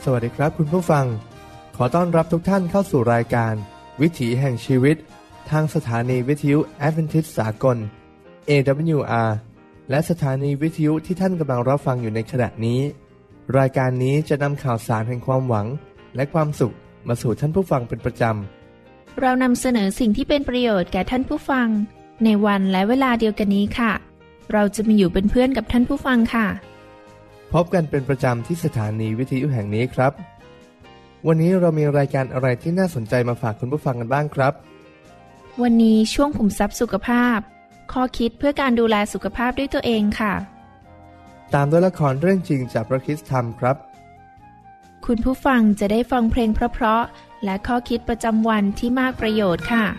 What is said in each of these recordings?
วัสดีครับคุณผู้ฟังขอต้อนรับทุกท่านเข้าสู่รายการวิถีแห่งชีวิตทางสถานีวิทยุแอดเวนทิสต์สากล AWR และสถานีวิทยุที่ท่านกำลังรับฟังอยู่ในขณะนี้รายการนี้จะนำข่าวสารแห่งความหวังและความสุขมาสู่ท่านผู้ฟังเป็นประจำเรานำเสนอสิ่งที่เป็นประโยชน์แก่ท่านผู้ฟังในวันและเวลาเดียวกันนี้ค่ะเราจะมาอยู่เป็นเพื่อนกับท่านผู้ฟังค่ะพบกันเป็นประจำที่สถานีวิทยุแห่งนี้ครับวันนี้เรามีรายการอะไรที่น่าสนใจมาฝากคุณผู้ฟังกันบ้างครับวันนี้ช่วงขุมทรัพย์สุขภาพข้อคิดเพื่อการดูแลสุขภาพด้วยตัวเองค่ะตามด้วยละครเรื่องจริงจากพระคริสต์ธรรมครับคุณผู้ฟังจะได้ฟังเพลงเพราะๆและข้อคิดประจำวันที่มากประโยชน์ค่ะ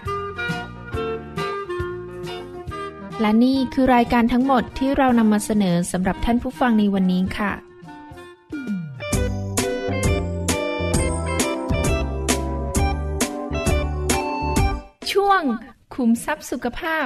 และนี่คือรายการทั้งหมดที่เรานำมาเสนอสำหรับท่านผู้ฟังในวันนี้ค่ะช่วงขุมทรัพย์สุขภาพ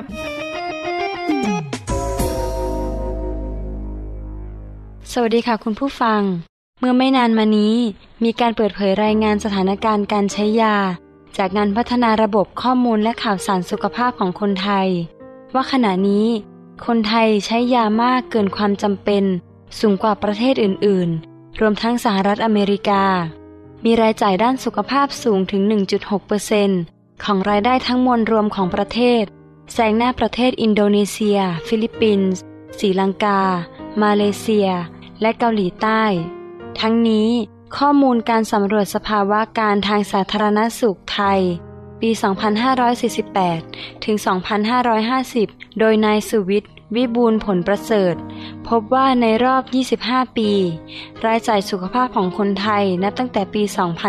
สวัสดีค่ะคุณผู้ฟังเมื่อไม่นานมานี้มีการเปิดเผยรายงานสถานการณ์การใช้ยาจากงานพัฒนาระบบข้อมูลและข่าวสารสุขภาพของคนไทยว่าขณะนี้คนไทยใช้ยามากเกินความจำเป็นสูงกว่าประเทศอื่นๆรวมทั้งสหรัฐอเมริกามีรายจ่ายด้านสุขภาพสูงถึง 1.6% ของรายได้ทั้งมวลรวมของประเทศแซงหน้าประเทศอินโดนีเซียฟิลิปปินส์ศรีลังกามาเลเซียและเกาหลีใต้ทั้งนี้ข้อมูลการสำรวจสภาวะการทางสาธารณสุขไทยปี 2548 ถึง 2550 โดยนายสุวิทย์ วิบูลย์ผลประเสริฐพบว่าในรอบ 25 ปีรายจ่ายสุขภาพของคนไทยนับตั้งแต่ปี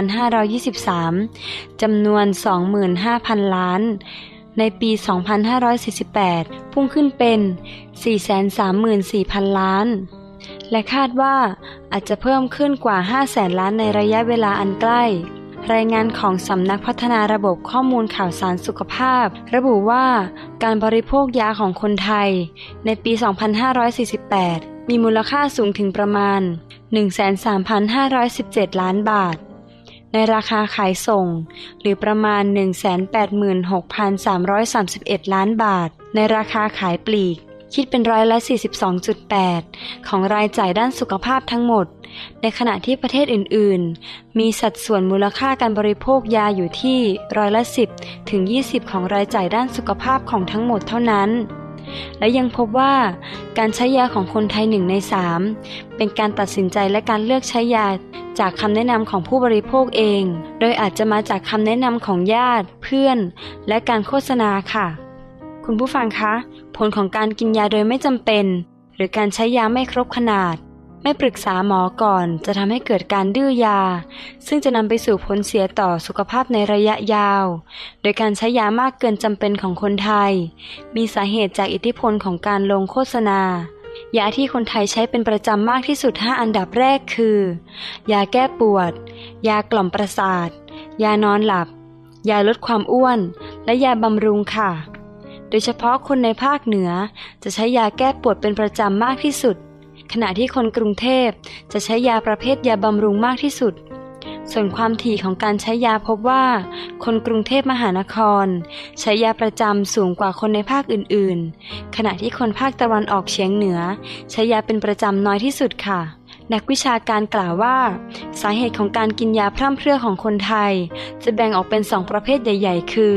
2523 จำนวน 25,000 ล้านในปี 2548 พุ่งขึ้นเป็น 434,000 ล้านและคาดว่าอาจจะเพิ่มขึ้นกว่า 500,000 ล้านในระยะเวลาอันใกล้รายงานของสำนักพัฒนาระบบข้อมูลข่าวสารสุขภาพระบุว่าการบริโภคยาของคนไทยในปี 2548 มีมูลค่าสูงถึงประมาณ 13,517 ล้านบาทในราคาขายส่งหรือประมาณ 186,331 ล้านบาทในราคาขายปลีกคิดเป็น42.8% ของรายจ่ายด้านสุขภาพทั้งหมดในขณะที่ประเทศอื่นๆมีสัดส่วนมูลค่าการบริโภคยาอยู่ที่10%ถึง 20% ของรายจ่ายด้านสุขภาพของทั้งหมดเท่านั้นและยังพบว่าการใช้ยาของคนไทย1 ใน 3เป็นการตัดสินใจและการเลือกใช้ยาจากคำแนะนำของผู้บริโภคเองโดยอาจจะมาจากคำแนะนำของญาติเพื่อนและการโฆษณาค่ะคุณผู้ฟังคะผลของการกินยาโดยไม่จำเป็นหรือการใช้ยาไม่ครบขนาดไม่ปรึกษาหมอก่อนจะทำให้เกิดการดื้อยาซึ่งจะนำไปสู่ผลเสียต่อสุขภาพในระยะยาวโดยการใช้ยามากเกินจำเป็นของคนไทยมีสาเหตุจากอิทธิพลของการลงโฆษณายาที่คนไทยใช้เป็นประจำมากที่สุด5อันดับแรกคือยาแก้ปวดยากล่อมประสาทยานอนหลับยาลดความอ้วนและยาบำรุงค่ะโดยเฉพาะคนในภาคเหนือจะใช้ยาแก้ปวดเป็นประจำมากที่สุดขณะที่คนกรุงเทพจะใช้ยาประเภทยาบำรุงมากที่สุดส่วนความถี่ของการใช้ยาพบว่าคนกรุงเทพมหานครใช้ยาประจำสูงกว่าคนในภาคอื่นๆขณะที่คนภาคตะวันออกเฉียงเหนือใช้ยาเป็นประจำน้อยที่สุดค่ะนักวิชาการกล่าวว่าสาเหตุของการกินยาพร่ำเพรื่อของคนไทยจะแบ่งออกเป็น2ประเภทใหญ่ๆคือ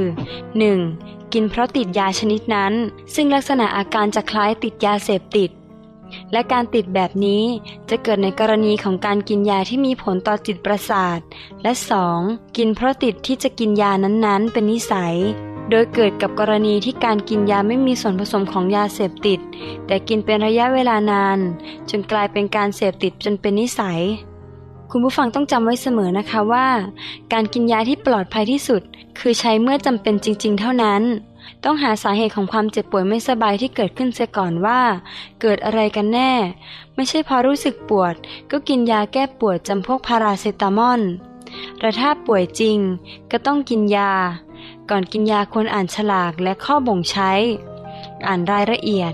1. กินเพราะติดยาชนิดนั้นซึ่งลักษณะอาการจะคล้ายติดยาเสพติดและการติดแบบนี้จะเกิดในกรณีของการกินยาที่มีผลต่อจิตประสาทและ 2. กินเพราะติดที่จะกินยานั้นๆเป็นนิสัยโดยเกิดกับกรณีที่การกินยาไม่มีส่วนผสมของยาเสพติดแต่กินเป็นระยะเวลานานจนกลายเป็นการเสพติดจนเป็นนิสัยคุณผู้ฟังต้องจำไว้เสมอนะคะว่าการกินยาที่ปลอดภัยที่สุดคือใช้เมื่อจำเป็นจริงๆเท่านั้นต้องหาสาเหตุของความเจ็บป่วยไม่สบายที่เกิดขึ้นเสียก่อนว่าเกิดอะไรกันแน่ไม่ใช่พอรู้สึกปวดก็กินยาแก้ปวดจำพวกพาราเซตามอลแต่ถ้าป่วยจริงก็ต้องกินยาก่อนกินยาควรอ่านฉลากและข้อบ่งใช้อ่านรายละเอียด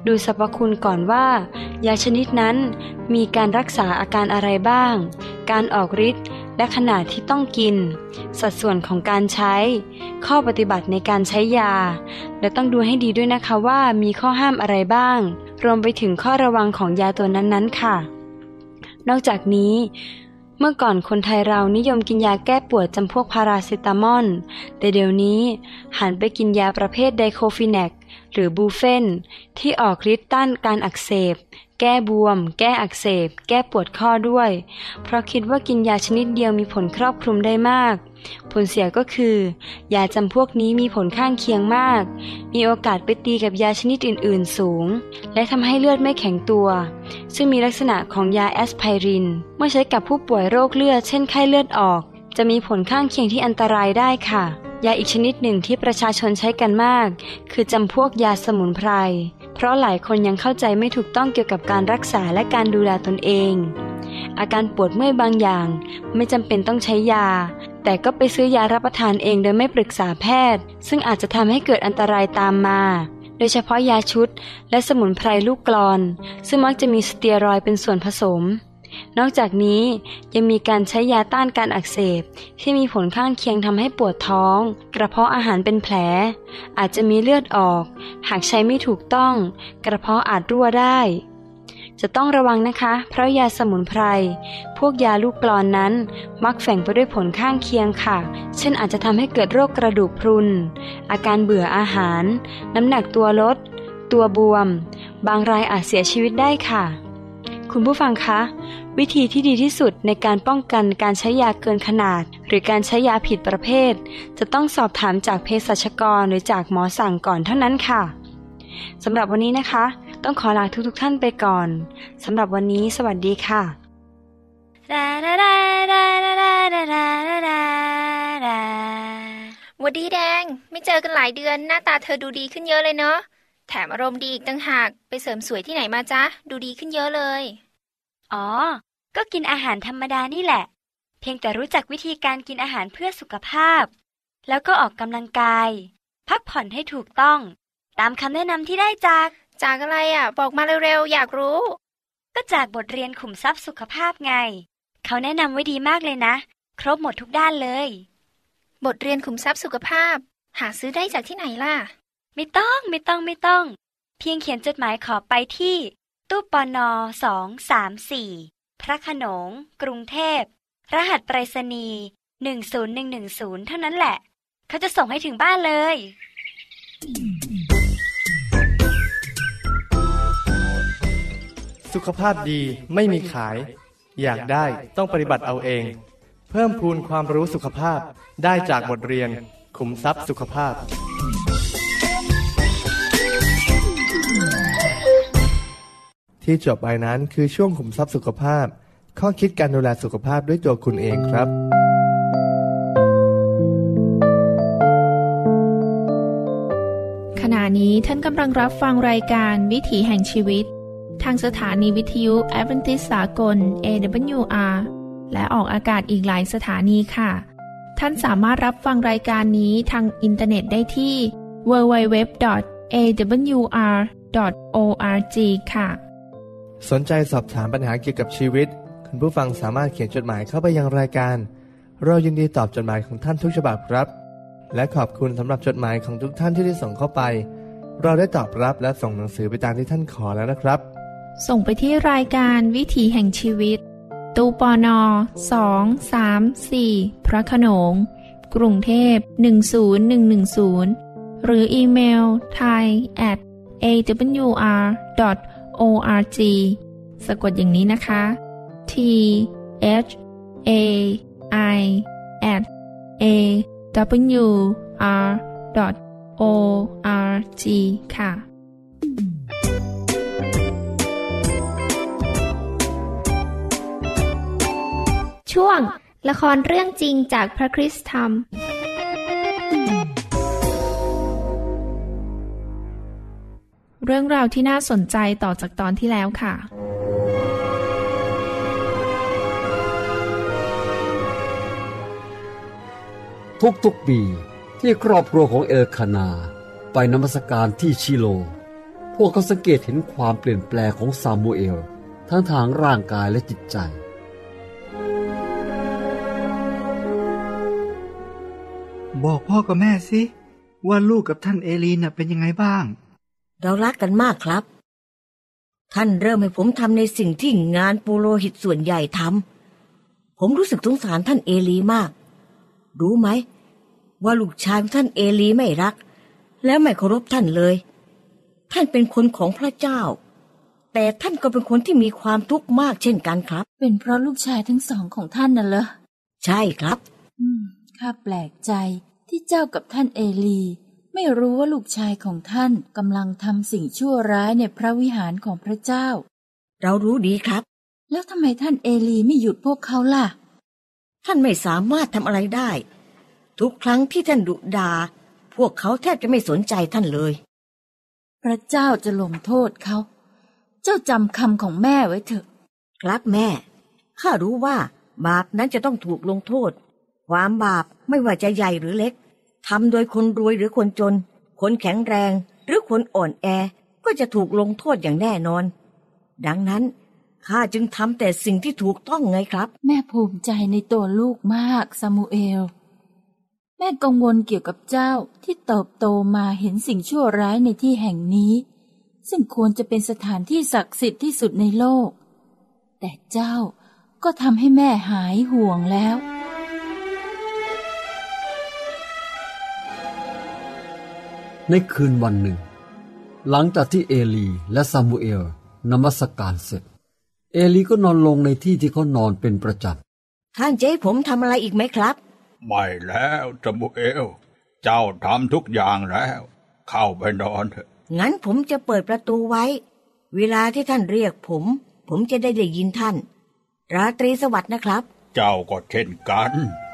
ดูสรรพคุณก่อนว่ายาชนิดนั้นมีการรักษาอาการอะไรบ้างการออกฤทธิ์และขนาดที่ต้องกินสัดส่วนของการใช้ข้อปฏิบัติในการใช้ยาและต้องดูให้ดีด้วยนะคะว่ามีข้อห้ามอะไรบ้างรวมไปถึงข้อระวังของยาตัวนั้นๆค่ะนอกจากนี้เมื่อก่อนคนไทยเรานิยมกินยาแก้ปวดจำพวกพาราเซตามอลแต่เดี๋ยวนี้หันไปกินยาประเภทไดโคฟิแนกหรือบูเฟนที่ออกฤทธิ์ต้านการอักเสบแก้บวมแก้อักเสบแก้ปวดข้อด้วยเพราะคิดว่ากินยาชนิดเดียวมีผลครอบคลุมได้มากผลเสียก็คือยาจำพวกนี้มีผลข้างเคียงมากมีโอกาสไปตีกับยาชนิดอื่นๆสูงและทำให้เลือดไม่แข็งตัวซึ่งมีลักษณะของยาแอสไพรินเมื่อใช้กับผู้ป่วยโรคเลือดเช่นไข้เลือดออกจะมีผลข้างเคียงที่อันตรายได้ค่ะยาอีกชนิดหนึ่งที่ประชาชนใช้กันมากคือจำพวกยาสมุนไพรเพราะหลายคนยังเข้าใจไม่ถูกต้องเกี่ยวกับการรักษาและการดูแลตนเองอาการปวดเมื่อยบางอย่างไม่จำเป็นต้องใช้ยาแต่ก็ไปซื้อยารับประทานเองโดยไม่ปรึกษาแพทย์ซึ่งอาจจะทำให้เกิดอันตรายตามมาโดยเฉพาะยาชุดและสมุนไพรลูกกลอนซึ่งมักจะมีสเตียรอยด์เป็นส่วนผสมนอกจากนี้ยังมีการใช้ยาต้านการอักเสบที่มีผลข้างเคียงทำให้ปวดท้องกระเพาะอาหารเป็นแผลอาจจะมีเลือดออกหากใช้ไม่ถูกต้องกระเพาะอาจรั่วได้จะต้องระวังนะคะเพราะยาสมุนไพรพวกยาลูกกลอนนั้นมักแฝงไปด้วยผลข้างเคียงค่ะเช่นอาจจะทำให้เกิดโรคกระดูกพรุนอาการเบื่ออาหารน้ำหนักตัวลดตัวบวมบางรายอาจเสียชีวิตได้ค่ะคุณผู้ฟังคะวิธีที่ดีที่สุดในการป้องกันการใช้ยาเกินขนาดหรือการใช้ยาผิดประเภทจะต้องสอบถามจากเภสัชกรหรือจากหมอสั่งก่อนเท่านั้นค่ะสำหรับวันนี้นะคะต้องขอลาทุกท่านไปก่อนสำหรับวันนี้สวัสดีค่ะหวัดดีแดงไม่เจอกันหลายเดือนหน้าตาเธอดูดีขึ้นเยอะเลยเนาะแถมอารมณ์ดีอีกต่างหากไปเสริมสวยที่ไหนมาจ๊ะดูดีขึ้นเยอะเลยอ๋อก็กินอาหารธรรมดานี่แหละเพียงแต่รู้จักวิธีการกินอาหารเพื่อสุขภาพแล้วก็ออกกำลังกายพักผ่อนให้ถูกต้องตามคำแนะนำที่ได้จากอะไรอ่ะบอกมาเร็วๆอยากรู้ก็จากบทเรียนขุมทรัพย์สุขภาพไงเขาแนะนำไว้ดีมากเลยนะครบหมดทุกด้านเลยบทเรียนขุมทรัพย์สุขภาพหาซื้อได้จากที่ไหนล่ะไม่ต้องเพียงเขียนจดหมายขอไปที่ตู้ปน234พระโขนงกรุงเทพรหัสไปรษณีย์10110เท่านั้นแหละเขาจะส่งให้ถึงบ้านเลยสุขภาพดีไม่มีขายอยากได้ต้องปฏิบัติเอาเองเพิ่มพูนความรู้สุขภาพได้จากบทเรียนขุมทรัพย์สุขภาพที่จบไปนั้นคือช่วงขุมทรัพย์สุขภาพข้อคิดการดูแลสุขภาพด้วยตัวคุณเองครับขณะนี้ท่านกำลังรับฟังรายการวิถีแห่งชีวิตทางสถานีวิทยุแอดเวนทิสต์สากล AWR และออกอากาศอีกหลายสถานีค่ะท่านสามารถรับฟังรายการนี้ทางอินเทอร์เน็ตได้ที่ www.awr.org ค่ะสนใจสอบถามปัญหาเกี่ยวกับชีวิตคุณผู้ฟังสามารถเขียนจดหมายเข้าไปยังรายการเรายินดีตอบจดหมายของท่านทุกฉบับครับและขอบคุณสำหรับจดหมายของทุกท่านที่ได้ส่งเข้าไปเราได้ตอบรับและส่งหนังสือไปตามที่ท่านขอแล้วนะครับส่งไปที่รายการวิถีแห่งชีวิตตู้ปน234พระโขนงกรุงเทพ10110หรืออีเมล thai@awr.org สะกดอย่างนี้นะคะ thai@awr.org ค่ะช่วงละครเรื่องจริงจากพระคริสตธรรมเรื่องราวที่น่าสนใจต่อจากตอนที่แล้วค่ะทุกปีที่ครอบครัวของเอลคานาไปนมัสการที่ชิโลพวกเขาสังเกตเห็นความเปลี่ยนแปลงของซามูเอลทั้งทางร่างกายและจิตใจบอกพ่อกับแม่สิว่าลูกกับท่านเอลีน่ะเป็นยังไงบ้างเรารักกันมากครับท่านเริ่มให้ผมทำในสิ่งที่งานปุโรหิตส่วนใหญ่ทำผมรู้สึกสงสารท่านเอลีมากรู้ไหมว่าลูกชายของท่านเอลีไม่รักและไม่เคารพท่านเลยท่านเป็นคนของพระเจ้าแต่ท่านก็เป็นคนที่มีความทุกข์มากเช่นกันครับเป็นเพราะลูกชายทั้งสองของท่านน่ะเหรอใช่ครับข้าแปลกใจที่เจ้ากับท่านเอลีไม่รู้ว่าลูกชายของท่านกำลังทำสิ่งชั่วร้ายในพระวิหารของพระเจ้าเรารู้ดีครับแล้วทำไมท่านเอลีไม่หยุดพวกเขาล่ะท่านไม่สามารถทำอะไรได้ทุกครั้งที่ท่านดุด่าพวกเขาแทบจะไม่สนใจท่านเลยพระเจ้าจะลงโทษเขาเจ้าจำคำของแม่ไว้เถอะครับแม่ข้ารู้ว่าบาปนั้นจะต้องถูกลงโทษความบาปไม่ว่าจะใหญ่หรือเล็กทำโดยคนรวยหรือคนจนคนแข็งแรงหรือคนอ่อนแอก็จะถูกลงโทษอย่างแน่นอนดังนั้นข้าจึงทำแต่สิ่งที่ถูกต้องไงครับแม่ภูมิใจในตัวลูกมากซามูเอลแม่กังวลเกี่ยวกับเจ้าที่เติบโตมาเห็นสิ่งชั่วร้ายในที่แห่งนี้ซึ่งควรจะเป็นสถานที่ศักดิ์สิทธิ์ที่สุดในโลกแต่เจ้าก็ทำให้แม่หายห่วงแล้วในคืนวันหนึ่งหลังจากที่เอลีและซามูเอลนมัสการเสร็จเอลีก็นอนลงในที่ที่เขานอนเป็นประจำท่านจะให้ผมทำอะไรอีกไหมครับไม่แล้วซามูเอลเจ้าทำทุกอย่างแล้วเข้าไปนอนเถอะงั้นผมจะเปิดประตูไว้เวลาที่ท่านเรียกผมจะได้ยินท่านราตรีสวัสดิ์นะครับเจ้าก็เช่นกัน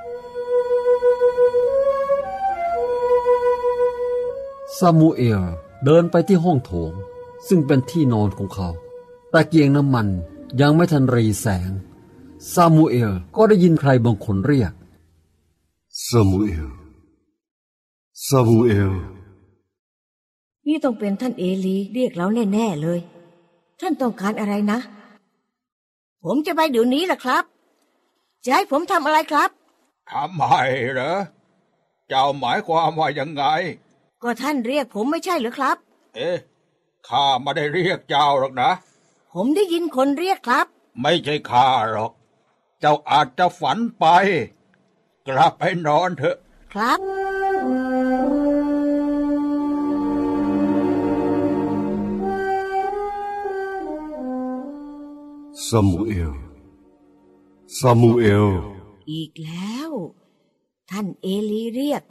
ซามูเอลเดินไปที่ห้องโถงซึ่งเป็นที่นอนของเขาตะเกียงน้ำมันยังไม่ทันรีแสงซามูเอลก็ได้ยินใครบางคนเรียกซามูเอลซามูเอลนี่ต้องเป็นท่านเอลีเรียกเราแน่ๆเลยท่านต้องการอะไรนะผมจะไปเดี๋ยวนี้แหละครับจะให้ผมทำอะไรครับทำไมเหรอเจ้าหมายความว่ายังไงก็ท่านเรียกผมไม่ใช่หรือครับข้าไม่ได้เรียกเจ้าหรอกนะผมได้ยินคนเรียกครับไม่ใช่ข้าหรอกเจ้าอาจจะฝันไปกลับไปนอนเถอะครับซามูเอลซามูเอลอีกแล้วท่านเอลีเรียก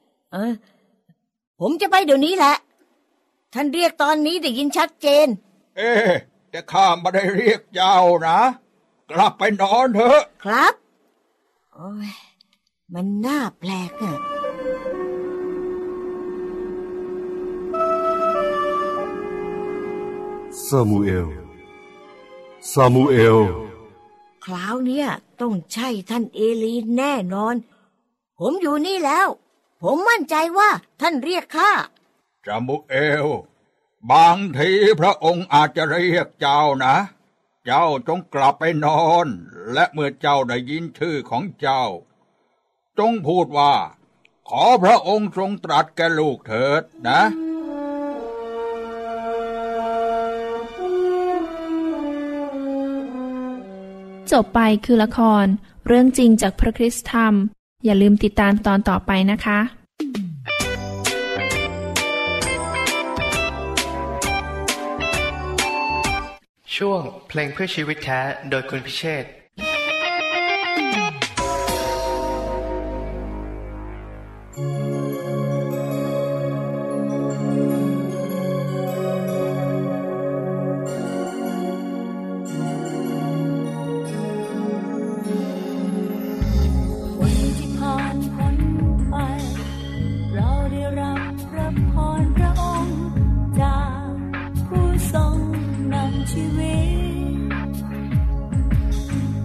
ผมจะไปเดี๋ยวนี้แหละท่านเรียกตอนนี้ได้ยินชัดเจนแต่ข้าไม่ได้เรียกเจ้านะกลับไปนอนเถอะครับโอ้ยมันน่าแปลกอะซามูเอลซามูเอลคราวนี้ต้องใช่ท่านเอลีแน่นอนผมอยู่นี่แล้วผมมั่นใจว่าท่านเรียกข้าซามูเอลบางทีพระองค์อาจจะเรียกเจ้านะเจ้าจงกลับไปนอนและเมื่อเจ้าได้ยินชื่อของเจ้าจงพูดว่าขอพระองค์ทรงตรัสแก่ลูกเถิดนะจบไปคือละครเรื่องจริงจากพระคริสตธรรมอย่าลืมติดตามตอนต่อไปนะคะช่วงเพลงเพื่อชีวิตแท้โดยคุณพิเชษฐ์ชีวิต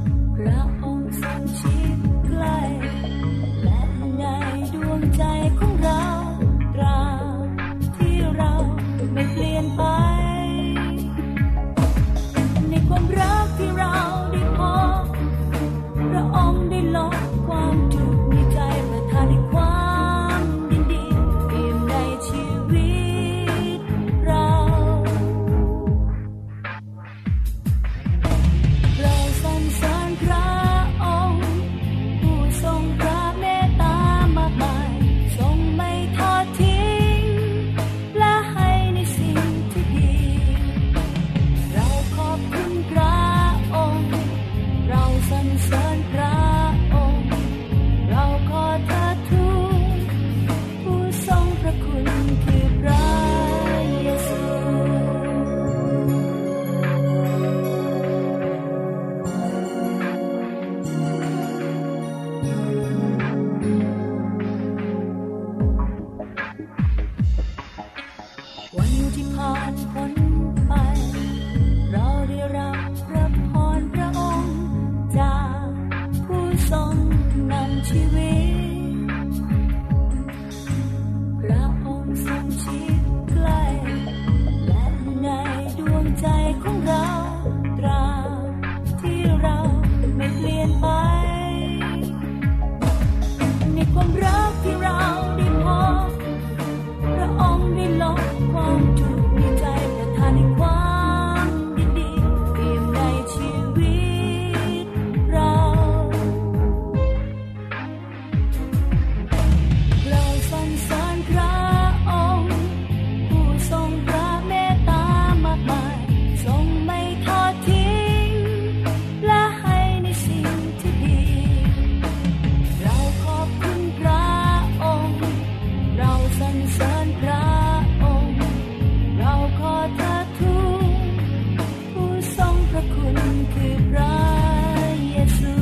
ระคุณคือพระเยซู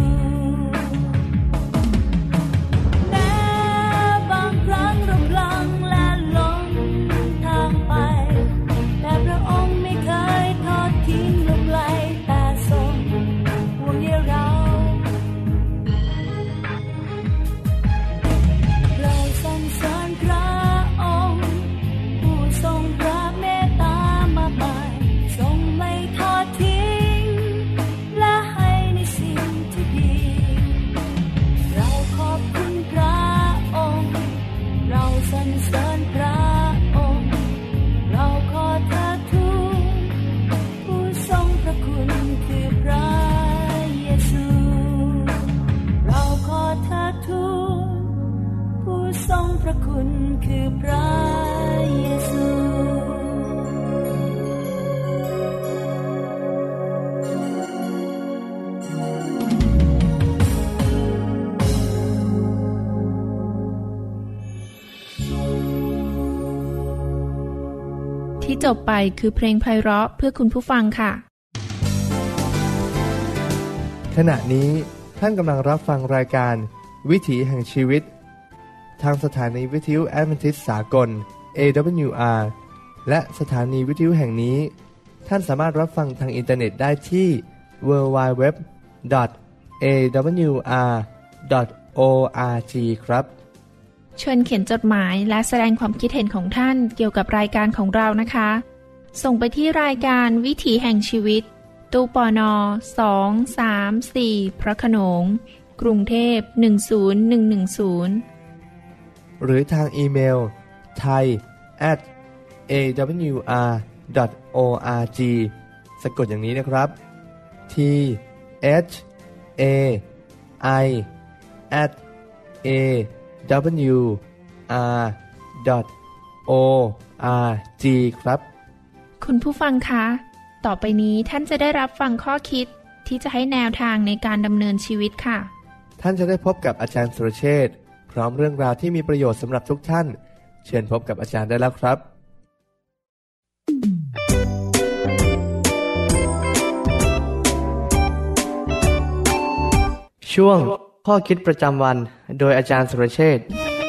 แม้บางครั้งเราพลังและหลงทางไปแต่พระองค์ไม่เคยทอดทิ้งลงไกลแต่ทรงห่วงใยเราเราสรรเสริญพระองค์ผู้ทรงพระเมตตามากมายทรงไม่ทอดทิ้งและให้ในสิ่งที่ดีเราขอบคุณพระองค์เราสรรเสริญพระองค์เราขอเทิดทูนผู้ทรงพระคุณคือพระเยซูเราขอเทิดทูนผู้ทรงพระคุณคือพระเยซูที่จบไปคือเพลงไพเราะเพื่อคุณผู้ฟังค่ะขณะนี้ท่านกำลังรับฟังรายการวิถีแห่งชีวิตทางสถานีวิทยุแอดเวนทิสต์สากล AWR และสถานีวิทยุแห่งนี้ท่านสามารถรับฟังทางอินเทอร์เน็ตได้ที่ www.awr.org ครับเชิญเขียนจดหมายและแสดงความคิดเห็นของท่านเกี่ยวกับรายการของเรานะคะส่งไปที่รายการวิถีแห่งชีวิตตู้ปน234พระโขนงกรุงเทพ10110 หรือทางอีเมล thai@awr.org สะกดอย่างนี้นะครับ thai@awr.org ครับคุณผู้ฟังคะต่อไปนี้ท่านจะได้รับฟังข้อคิดที่จะให้แนวทางในการดำเนินชีวิตค่ะท่านจะได้พบกับอาจารย์สุรเชษฐ์พร้อมเรื่องราวที่มีประโยชน์สำหรับทุกท่านเชิญพบกับอาจารย์ได้แล้วครับช่วงข้อคิดประจำวันโดยอาจารย์สุรเชษฐ์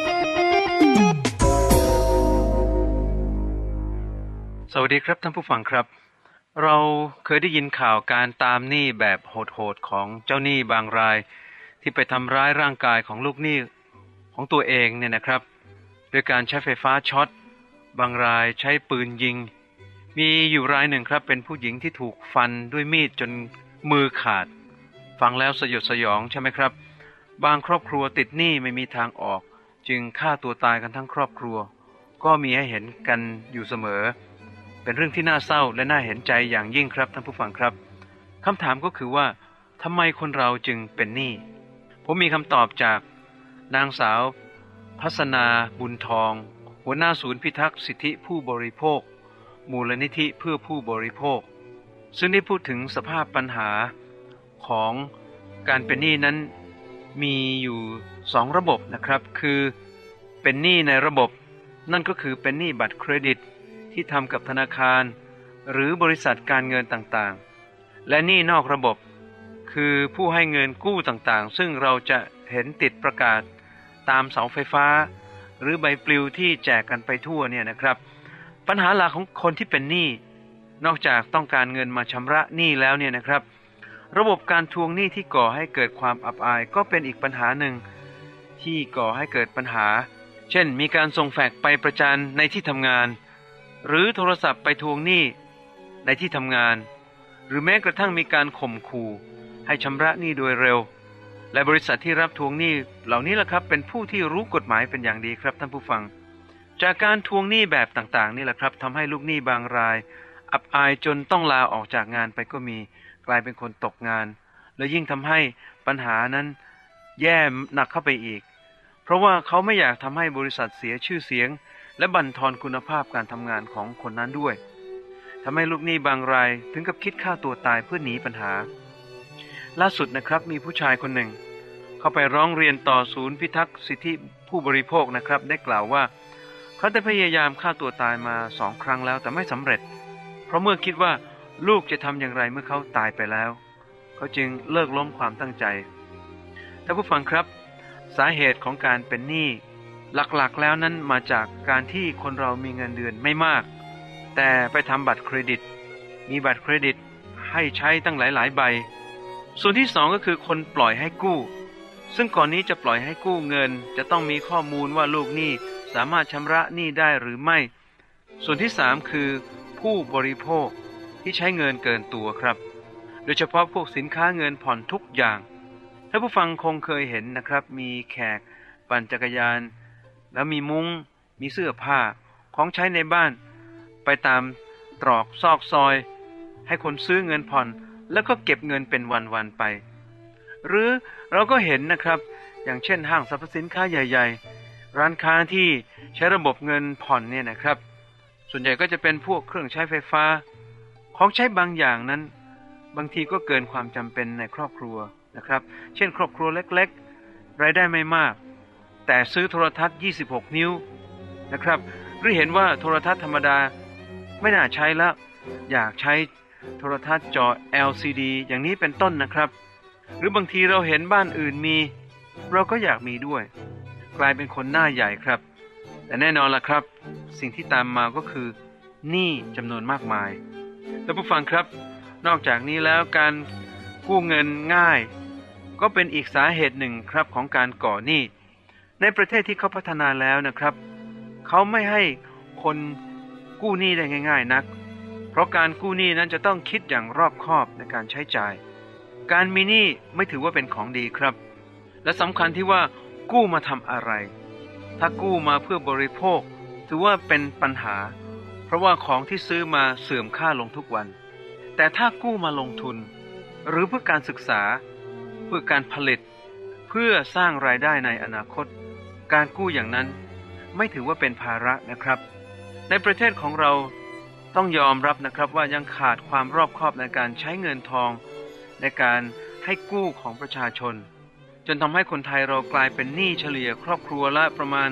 สวัสดีครับท่านผู้ฟังครับเราเคยได้ยินข่าวการตามหนี้แบบโหดๆของเจ้าหนี้บางรายที่ไปทำร้ายร่างกายของลูกหนี้ของตัวเองเนี่ยนะครับโดยการใช้ไฟฟ้าช็อตบางรายใช้ปืนยิงมีอยู่รายหนึ่งครับเป็นผู้หญิงที่ถูกฟันด้วยมีดจนมือขาดฟังแล้วสยดสยองใช่ไหมครับบางครอบครัวติดหนี้ไม่มีทางออกจึงฆ่าตัวตายกันทั้งครอบครัวก็มีให้เห็นกันอยู่เสมอเป็นเรื่องที่น่าเศร้าและน่าเห็นใจอย่างยิ่งครับท่านผู้ฟังครับคำถามก็คือว่าทำไมคนเราจึงเป็นหนี้ผมมีคำตอบจากนางสาวพัสนาบุญทองหัวหน้าศูนย์พิทักษ์สิทธิผู้บริโภคมูลนิธิเพื่อผู้บริโภคซึ่งได้พูดถึงสภาพปัญหาของการเป็นหนี้นั้นมีอยู่2ระบบนะครับคือเป็นหนี้ในระบบนั่นก็คือเป็นหนี้บัตรเครดิตที่ทำกับธนาคารหรือบริษัทการเงินต่างๆและหนี้นอกระบบคือผู้ให้เงินกู้ต่างๆซึ่งเราจะเห็นติดประกาศตามเสาไฟฟ้าหรือใบปลิวที่แจกกันไปทั่วเนี่ยนะครับปัญหาหลักของคนที่เป็นหนี้นอกจากต้องการเงินมาชำระหนี้แล้วเนี่ยนะครับระบบการทวงหนี้ที่ก่อให้เกิดความอับอายก็เป็นอีกปัญหาหนึ่งที่ก่อให้เกิดปัญหาเช่นมีการส่งแฟกซ์ไปประจานในที่ทำงานหรือโทรศัพท์ไปทวงหนี้ในที่ทำงานหรือแม้กระทั่งมีการข่มขู่ให้ชำระหนี้โดยเร็วและบริษัทที่รับทวงหนี้เหล่านี้ล่ะครับเป็นผู้ที่รู้กฎหมายเป็นอย่างดีครับท่านผู้ฟังจากการทวงหนี้แบบต่างๆนี่แหละครับทำให้ลูกหนี้บางรายอับอายจนต้องลาออกจากงานไปก็มีกลายเป็นคนตกงานและยิ่งทำให้ปัญหานั้นแย่หนักเข้าไปอีกเพราะว่าเขาไม่อยากทำให้บริษัทเสียชื่อเสียงและบั่นทอนคุณภาพการทำงานของคนนั้นด้วยทำให้ลูกหนี้บางรายถึงกับคิดฆ่าตัวตายเพื่อหนีปัญหาล่าสุดนะครับมีผู้ชายคนหนึ่งเขาไปร้องเรียนต่อศูนย์พิทักษ์สิทธิผู้บริโภคนะครับได้กล่าวว่าเขาได้พยายามฆ่าตัวตายมา2 ครั้งแล้วแต่ไม่สำเร็จเพราะเมื่อคิดว่าลูกจะทำอย่างไรเมื่อเขาตายไปแล้วเขาจึงเลิกล้มความตั้งใจท่านผู้ฟังครับสาเหตุของการเป็นหนี้หลักๆแล้วนั้นมาจากการที่คนเรามีเงินเดือนไม่มากแต่ไปทำบัตรเครดิตมีบัตรเครดิตให้ใช้ตั้งหลายใบส่วนที่สองก็คือคนปล่อยให้กู้ซึ่งก่อนนี้จะปล่อยให้กู้เงินจะต้องมีข้อมูลว่าลูกหนี้สามารถชำระหนี้ได้หรือไม่ส่วนที่สามคือผู้บริโภคที่ใช้เงินเกินตัวครับโดยเฉพาะพวกสินค้าเงินผ่อนทุกอย่างถ้าผู้ฟังคงเคยเห็นนะครับมีแขกปั่นจักรยานแล้วมีมุ้งมีเสื้อผ้าของใช้ในบ้านไปตามตรอกซอกซอยให้คนซื้อเงินผ่อนแล้วก็เก็บเงินเป็นวันๆไปหรือเราก็เห็นนะครับอย่างเช่นห้างสรรพสินค้าใหญ่ๆร้านค้าที่ใช้ระบบเงินผ่อนเนี่ยนะครับส่วนใหญ่ก็จะเป็นพวกเครื่องใช้ไฟฟ้าของใช้บางอย่างนั้นบางทีก็เกินความจำเป็นในครอบครัวนะครับเช่นครอบครัวเล็กๆรายได้ไม่มากแต่ซื้อโทรทัศน์26นิ้วนะครับหรือเห็นว่าโทรทัศน์ธรรมดาไม่น่าใช้แล้วอยากใช้โทรทัศน์จอ LCD อย่างนี้เป็นต้นนะครับหรือบางทีเราเห็นบ้านอื่นมีเราก็อยากมีด้วยกลายเป็นคนหน้าใหญ่ครับแต่แน่นอนล่ะครับสิ่งที่ตามมาก็คือหนี้จำนวนมากมายท่านผู้ฟังครับนอกจากนี้แล้วการกู้เงินง่ายก็เป็นอีกสาเหตุหนึ่งครับของการก่อหนี้ในประเทศที่เขาพัฒนาแล้วนะครับเขาไม่ให้คนกู้หนี้ได้ง่ายๆนักเพราะการกู้หนี้นั้นจะต้องคิดอย่างรอบคอบในการใช้จ่ายการมีหนี้ไม่ถือว่าเป็นของดีครับและสำคัญที่ว่ากู้มาทำอะไรถ้ากู้มาเพื่อบริโภคถือว่าเป็นปัญหาเพราะว่าของที่ซื้อมาเสื่อมค่าลงทุกวันแต่ถ้ากู้มาลงทุนหรือเพื่อการศึกษาเพื่อการผลิตเพื่อสร้างรายได้ในอนาคตการกู้อย่างนั้นไม่ถือว่าเป็นภาระนะครับในประเทศของเราต้องยอมรับนะครับว่ายังขาดความรอบคอบในการใช้เงินทองในการให้กู้ของประชาชนจนทำให้คนไทยเรากลายเป็นหนี้เฉลี่ยครอบครัวละประมาณ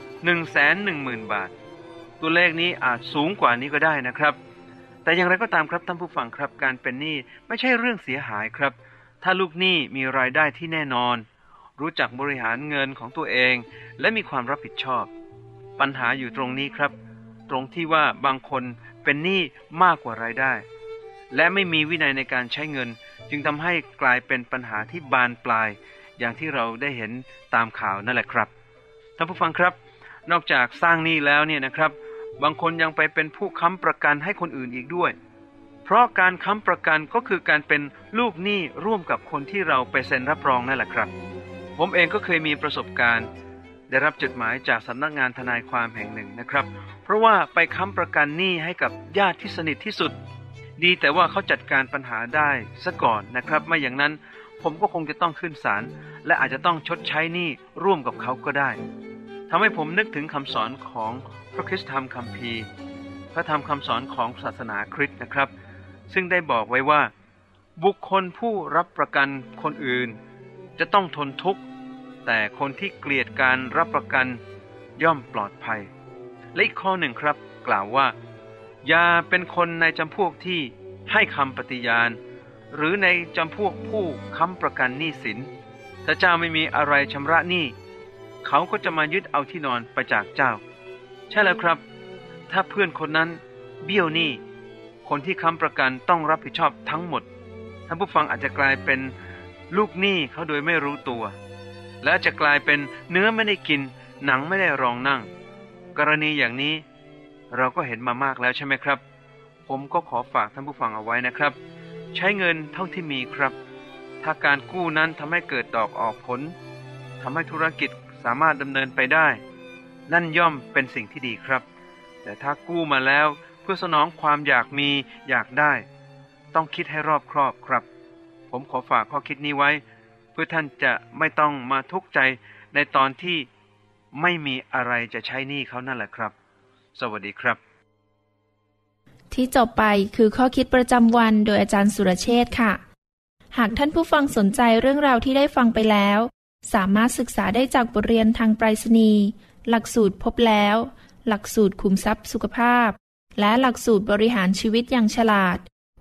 110,000 บาทตัวเลขนี้อาจสูงกว่านี้ก็ได้นะครับแต่อย่างไรก็ตามครับท่านผู้ฟังครับการเป็นหนี้ไม่ใช่เรื่องเสียหายครับถ้าลูกหนี้มีรายได้ที่แน่นอนรู้จักบริหารเงินของตัวเองและมีความรับผิดชอบปัญหาอยู่ตรงนี้ครับตรงที่ว่าบางคนเป็นหนี้มากกว่ารายได้และไม่มีวินัยในการใช้เงินจึงทำให้กลายเป็นปัญหาที่บานปลายอย่างที่เราได้เห็นตามข่าวนั่นแหละครับท่านผู้ฟังครับนอกจากสร้างหนี้แล้วเนี่ยนะครับบางคนยังไปเป็นผู้ค้ำประกันให้คนอื่นอีกด้วยเพราะการค้ำประกันก็คือการเป็นลูกหนี้ร่วมกับคนที่เราไปเซ็นรับรองนั่นแหละครับผมเองก็เคยมีประสบการณ์ได้รับจดหมายจากสำนักงานทนายความแห่งหนึ่งนะครับเพราะว่าไปค้ำประกันหนี้ให้กับญาติที่สนิทที่สุดดีแต่ว่าเขาจัดการปัญหาได้ซะก่อนนะครับไม่อย่างนั้นผมก็คงจะต้องขึ้นศาลและอาจจะต้องชดใช้หนี้ร่วมกับเขาก็ได้ทำให้ผมนึกถึงคำสอนของพระคริสตธรรมคัมภีร์พระธรรมคำสอนของศาสนาคริสต์นะครับซึ่งได้บอกไว้ว่าบุคคลผู้รับประกันคนอื่นจะต้องทนทุกข์แต่คนที่เกลียดการรับประกันย่อมปลอดภัยและอีกข้อหนึ่งครับกล่าวว่าอย่าเป็นคนในจำพวกที่ให้คำปฏิญาณหรือในจำพวกผู้ค้ำประกันหนี้สินถ้าเจ้าไม่มีอะไรชำระหนี้เขาก็จะมายึดเอาที่นอนไปจากเจ้าใช่แล้วครับถ้าเพื่อนคนนั้นเบี้ยวหนี้คนที่ค้ำประกันต้องรับผิดชอบทั้งหมดท่านผู้ฟังอาจจะกลายเป็นลูกหนี้เขาโดยไม่รู้ตัวและจะกลายเป็นเนื้อไม่ได้กินหนังไม่ได้รองนั่งกรณีอย่างนี้เราก็เห็นมามากแล้วใช่ไหมครับผมก็ขอฝากท่านผู้ฟังเอาไว้นะครับใช้เงินเท่าที่มีครับถ้าการกู้นั้นทำให้เกิดดอกออกผลทำให้ธุรกิจสามารถดำเนินไปได้นั่นย่อมเป็นสิ่งที่ดีครับแต่ถ้ากู้มาแล้วเพื่อสนองความอยากมีอยากได้ต้องคิดให้รอบคอบครับผมขอฝากข้อคิดนี้ไว้เพื่อท่านจะไม่ต้องมาทุกข์ใจในตอนที่ไม่มีอะไรจะใช้หนี้เขานั่นแหละครับสวัสดีครับที่จบไปคือข้อคิดประจำวันโดยอาจารย์สุรเชษฐ์ค่ะหากท่านผู้ฟังสนใจเรื่องราวที่ได้ฟังไปแล้วสามารถศึกษาได้จากบทเรียนทางไปรษณีย์หลักสูตรพบแล้วหลักสูตรขุมทรัพย์สุขภาพและหลักสูตรบริหารชีวิตอย่างฉลาด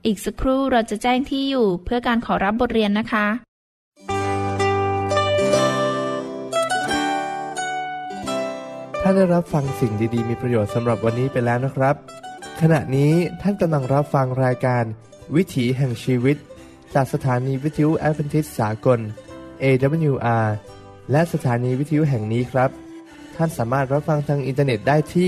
อีกสักครู่เราจะแจ้งที่อยู่เพื่อการขอรับบทเรียนนะคะท่านได้รับฟังสิ่งดีๆมีประโยชน์สำหรับวันนี้ไปแล้วนะครับขณะนี้ท่านกำลังรับฟังรายการวิถีแห่งชีวิตจากสถานีวิทยุแอดเวนทิสต์สากล AWR และสถานีวิทยุแห่งนี้ครับท่านสามารถรับฟังทางอินเทอร์เน็ตได้ที่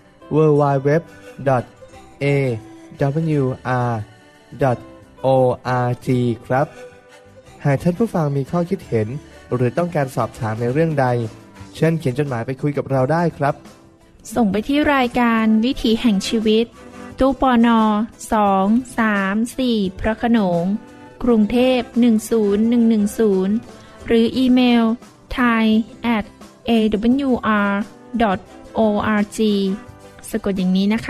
www.awr.org ครับหากท่านผู้ฟังมีข้อคิดเห็นหรือต้องการสอบถามในเรื่องใดเช่นเขียนจดหมายไปคุยกับเราได้ครับส่งไปที่รายการวิถีแห่งชีวิตตู้ปน234พระโขนงกรุงเทพ10110หรืออีเมล thai@awr.org สะกดอย่างนี้นะคะ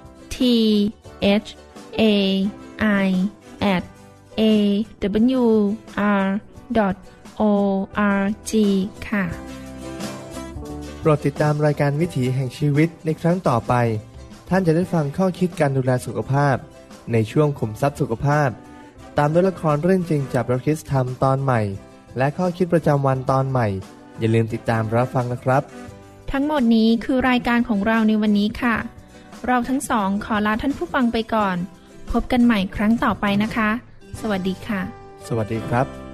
thai@awr.org ค่ะโปรดติดตามรายการวิถีแห่งชีวิตในครั้งต่อไปท่านจะได้ฟังข้อคิดการดูแลสุขภาพในช่วงขุมทรัพย์สุขภาพตามด้วยละครเรื่องจริงจากพระคริสตธรรมตอนใหม่และข้อคิดประจำวันตอนใหม่อย่าลืมติดตามรับฟังนะครับทั้งหมดนี้คือรายการของเราในวันนี้ค่ะเราทั้งสองขอลาท่านผู้ฟังไปก่อนพบกันใหม่ครั้งต่อไปนะคะสวัสดีค่ะสวัสดีครับ